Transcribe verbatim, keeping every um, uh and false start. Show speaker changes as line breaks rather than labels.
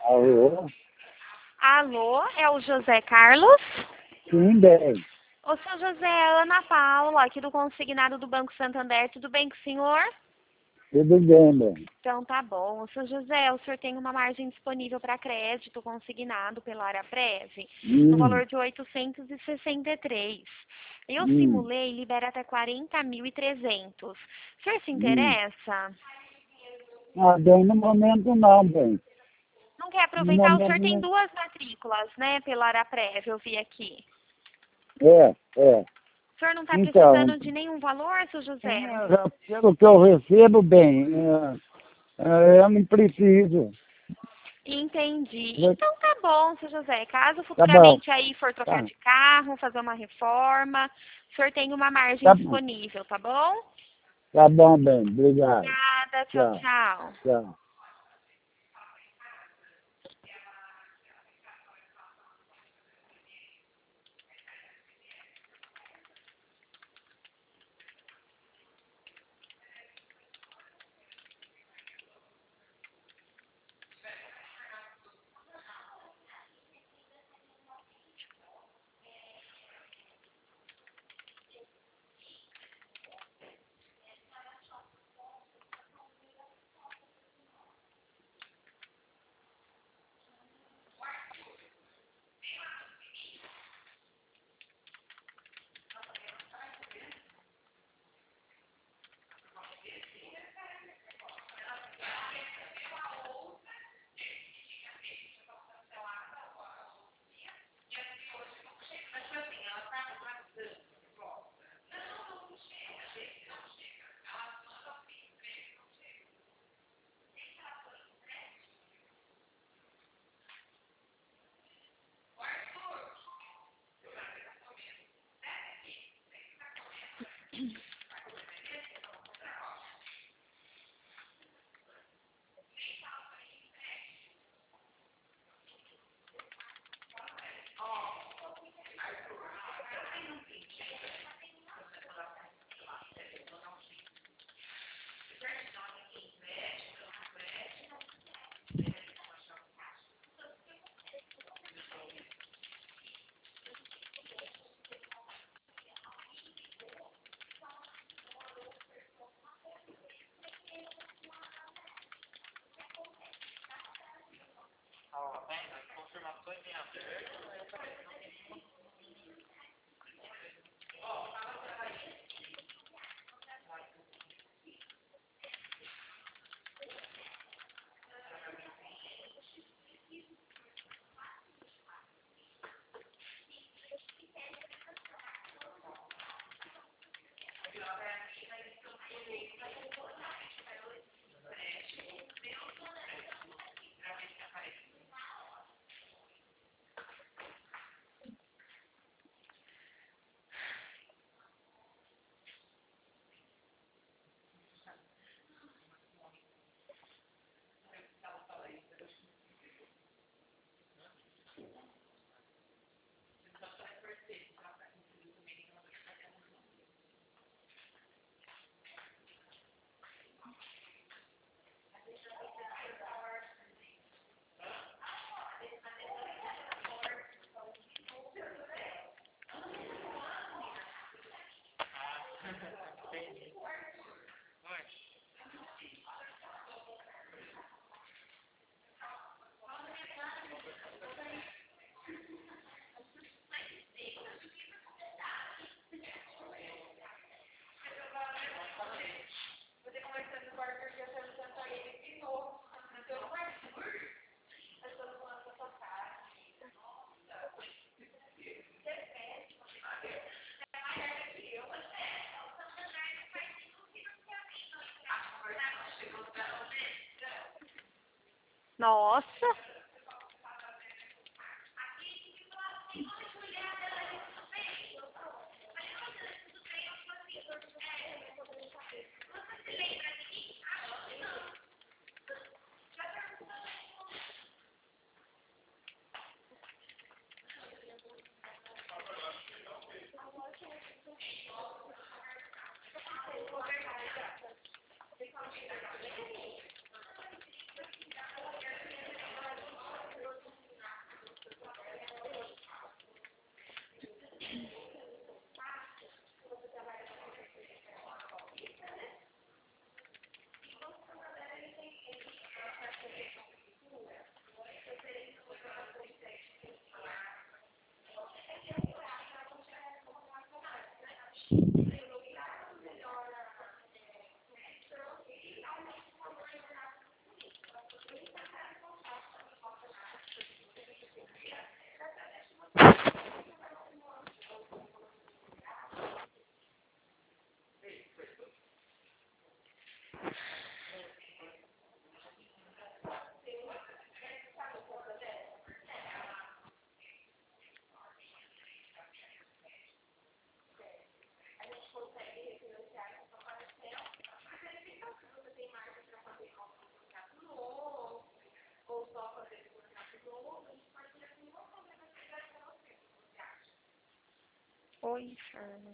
Alô?
Alô, é o José Carlos?
Sim, bem.
Ô, seu José, é Ana Paula, aqui do consignado do Banco Santander. Tudo bem com o senhor?
Tudo bem, bem.
Então tá bom. Ô, seu José, o senhor tem uma margem disponível para crédito consignado pela Araprev no
Hum,
valor de oitocentos e sessenta e três. Eu
hum,
simulei e libera até quarenta mil e trezentos. O senhor se
hum.
interessa?
Ah, bem, no momento não, bem.
Não quer
No
aproveitar? O
momento
senhor tem
não.
duas matrículas, né, pela Araprev, eu vi aqui.
É, é.
O senhor não está
Então,
precisando de nenhum valor, seu José?
é, já pelo que eu recebo, bem, é, é, eu não preciso.
Entendi. Então tá bom, seu José. Caso
Tá bom,
futuramente aí for trocar
tá,
de carro, fazer uma reforma, o senhor tem uma margem
tá bom.
disponível, tá bom?
Tá bom, bem. Obrigado.
Obrigada, tchau,
Tchau,
tchau.
tchau.
Nossa, Oi, inferno.